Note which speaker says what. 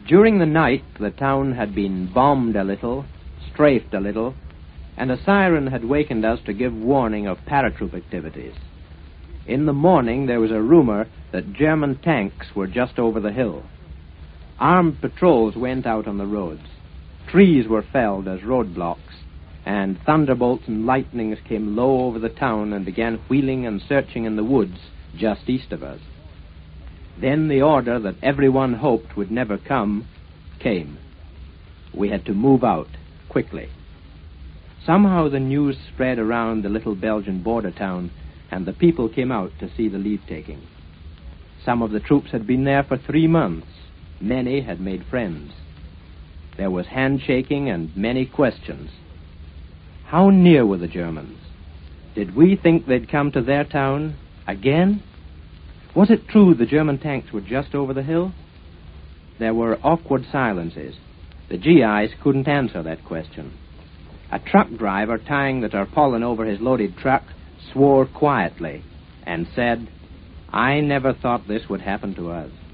Speaker 1: During the night, the town had been bombed a little, strafed a little, and a siren had wakened us to give warning of paratroop activities. In the morning, there was a rumor that German tanks were just over the hill. Armed patrols went out on the roads. Trees were felled as roadblocks, and thunderbolts and lightnings came low over the town and began wheeling and searching in the woods just east of us. Then the order that everyone hoped would never come came. We had to move out quickly. Somehow the news spread around the little Belgian border town, and the people came out to see the leave-taking. Some of the troops had been there for 3 months. Many had made friends. There was handshaking and many questions. How near were the Germans? Did we think they'd come to their town again? Was it true the German tanks were just over the hill? There were awkward silences. The GIs couldn't answer that question. A truck driver tying the tarpaulin over his loaded truck swore quietly and said, "I never thought this would happen to us."